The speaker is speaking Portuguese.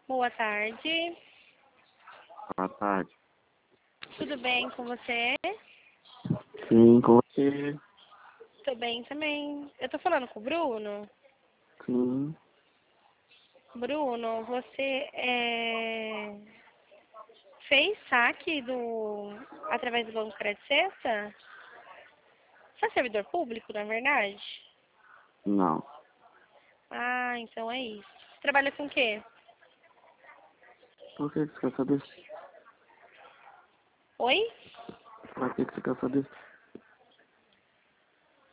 Boa tarde. Boa tarde. Tudo bem com você? Sim, com você. Tô bem também. Eu tô falando com o Bruno? Sim. Bruno, você fez saque através do Banco Crédito Sexta? Você é servidor público, na verdade? Não. Ah, então é isso. Você trabalha com o quê? Por que você quer saber? Oi? Pra que você quer saber?